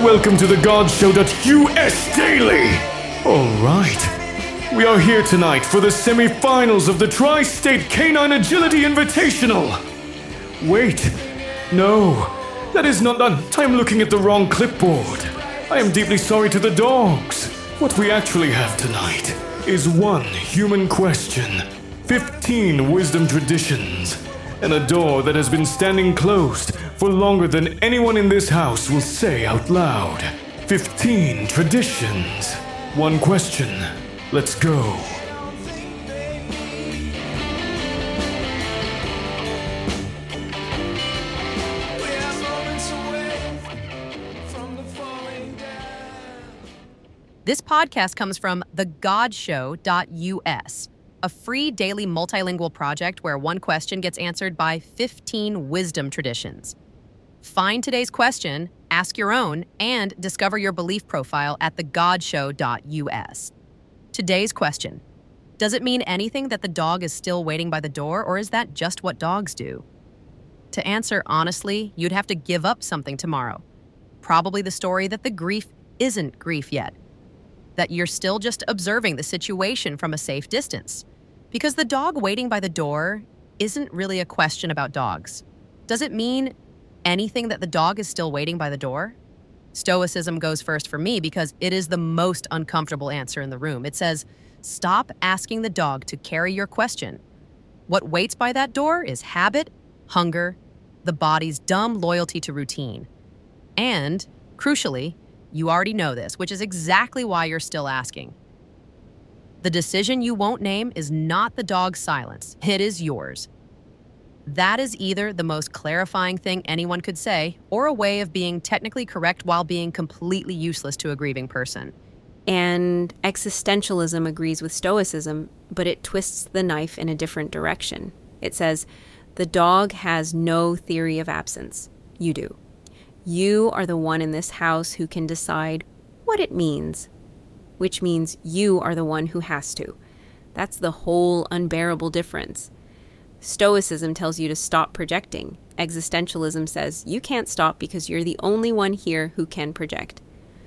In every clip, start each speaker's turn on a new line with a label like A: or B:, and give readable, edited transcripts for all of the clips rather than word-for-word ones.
A: Welcome to the GodShow.us Daily! Alright, we are here tonight for the semi-finals of the Tri-State Canine Agility Invitational. Wait, no, that is not done. I'm looking at the wrong clipboard. I am deeply sorry to the dogs. What we actually have tonight is 1 human question, 15 wisdom traditions, and a door that has been standing closed for longer than anyone in this house will say out loud. 15 traditions, 1 question. Let's go.
B: This podcast comes from thegodshow.us, a free daily multilingual project where 1 question gets answered by 15 wisdom traditions. Find today's question, ask your own, and discover your belief profile at thegodshow.us. Today's question: does it mean anything that the dog is still waiting by the door, or is that just what dogs do? To answer honestly, you'd have to give up something tomorrow. Probably the story that the grief isn't grief yet, that you're still just observing the situation from a safe distance. Because the dog waiting by the door isn't really a question about dogs. Does it mean anything that the dog is still waiting by the door? Stoicism goes first for me because it is the most uncomfortable answer in the room. It says, stop asking the dog to carry your question. What waits by that door is habit, hunger, the body's dumb loyalty to routine. And, crucially, you already know this, which is exactly why you're still asking. The decision you won't name is not the dog's silence. It is yours. That is either the most clarifying thing anyone could say, or a way of being technically correct while being completely useless to a grieving person.
C: And existentialism agrees with Stoicism, but it twists the knife in a different direction. It says, the dog has no theory of absence. You do. You are the one in this house who can decide what it means, which means you are the one who has to. That's the whole unbearable difference. Stoicism tells you to stop projecting. Existentialism says you can't stop because you're the only one here who can project.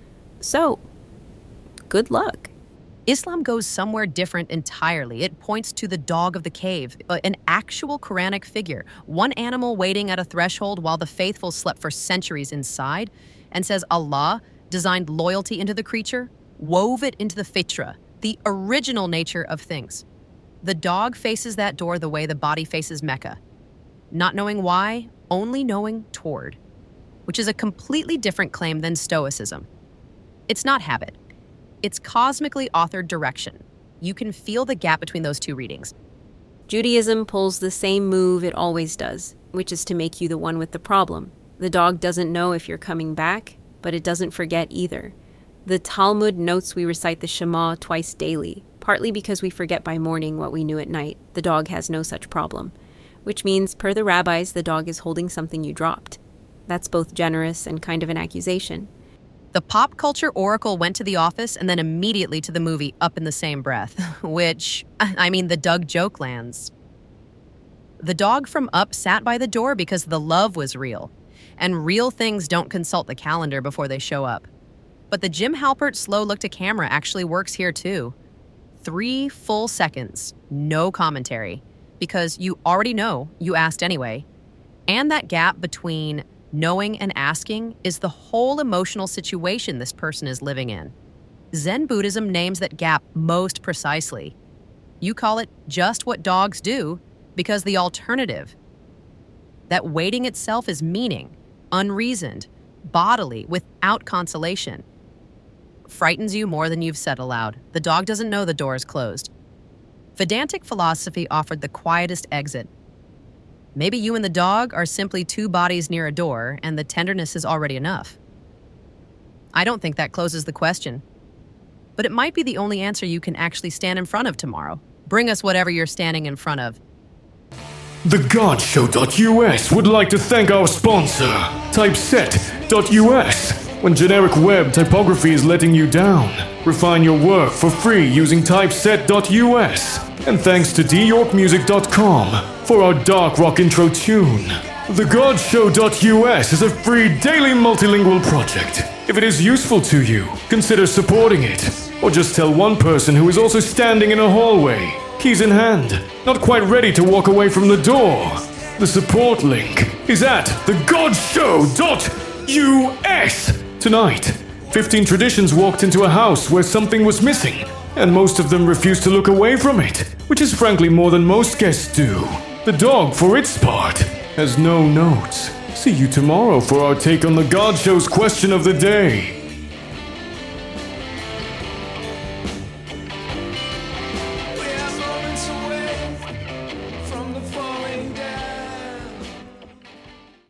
C: So, good luck.
B: Islam goes somewhere different entirely. It points to the dog of the cave, an actual Quranic figure, one animal waiting at a threshold while the faithful slept for centuries inside, and says Allah designed loyalty into the creature, wove it into the fitra, the original nature of things. The dog faces that door the way the body faces Mecca. Not knowing why, only knowing toward, which is a completely different claim than Stoicism. It's not habit. It's cosmically authored direction. You can feel the gap between those 2 readings.
C: Judaism pulls the same move it always does, which is to make you the one with the problem. The dog doesn't know if you're coming back, but it doesn't forget either. The Talmud notes we recite the Shema twice daily, partly because we forget by morning what we knew at night. The dog has no such problem, which means, per the rabbis, the dog is holding something you dropped. That's both generous and kind of an accusation.
B: The pop culture oracle went to the office and then immediately to the movie Up in the same breath, which, the Doug joke lands. The dog from Up sat by the door because the love was real, and real things don't consult the calendar before they show up. But the Jim Halpert slow look to camera actually works here too. 3 full seconds, no commentary, because you already know you asked anyway. And that gap between knowing and asking is the whole emotional situation this person is living in. Zen Buddhism names that gap most precisely. You call it just what dogs do because the alternative, that waiting itself is meaning, unreasoned, bodily, without consolation, frightens you more than you've said aloud. The dog doesn't know the door is closed. Vedantic philosophy offered the quietest exit. Maybe you and the dog are simply 2 bodies near a door, and the tenderness is already enough. I don't think that closes the question. But it might be the only answer you can actually stand in front of tomorrow. Bring us whatever you're standing in front of.
A: TheGodShow.us would like to thank our sponsor, Typeset.us. When generic web typography is letting you down, refine your work for free using Typeset.us. And thanks to DYorkMusic.com for our dark rock intro tune. TheGodShow.us is a free daily multilingual project If it is useful to you, consider supporting it. Or just tell one person who is also standing in a hallway, keys in hand, not quite ready to walk away from the door. The support link is at thegodshow.us. Tonight, 15 traditions walked into a house where something was missing, and most of them refused to look away from it, which is frankly more than most guests do. The dog, for its part, has no notes. See you tomorrow for our take on the God Show's question of the day.